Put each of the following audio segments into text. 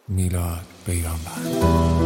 میلاد پیامبر.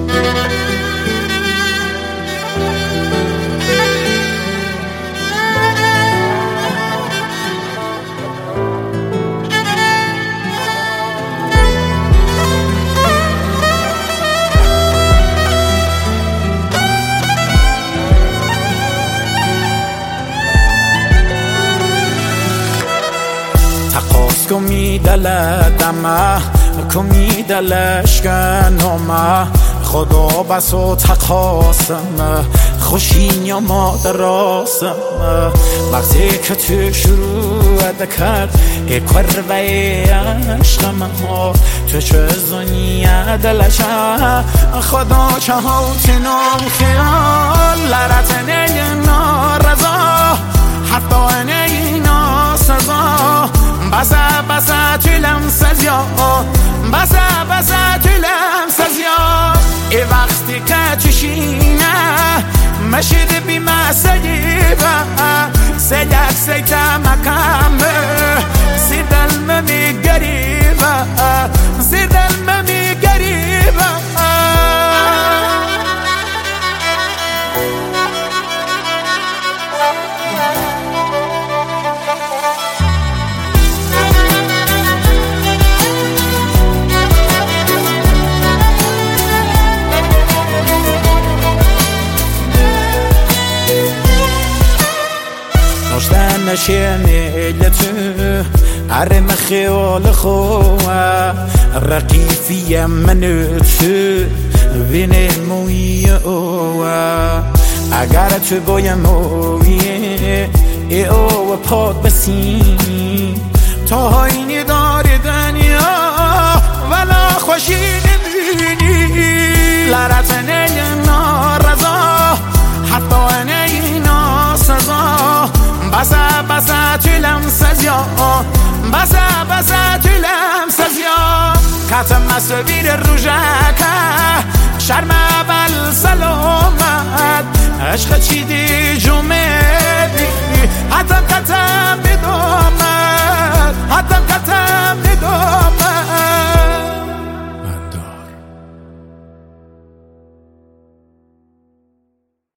تقاس کمی دلدمه کمی دلشکنمه خدا بس و تقاسمه خوشین یا مادراسمه وقتی که تو شروع کرد ای کروه عشقمه تو چه زنیه دلشه خدا چه هوتنم خیال لرتنه نارزا حتی نینا سزا بسا تو لمسز یا بسا تو لمسز یا ای وقتی که چشینه مشید بی مسیبه سیدک سیتا مکامه سیدل ممی گریبه سیدل ممی گریبه نشتن نشینه تو عرم خیال خواه رقیفی من تو وین موی اوه اگر تو باید مویه ای اوه پاد بسین تا هاینی داری دنیا ولا خوشی نبینی لرتنه نارزا حتی نینا سزا بسا تو لمسز یا بسا تو لمسز یا کتم مسویر روژکه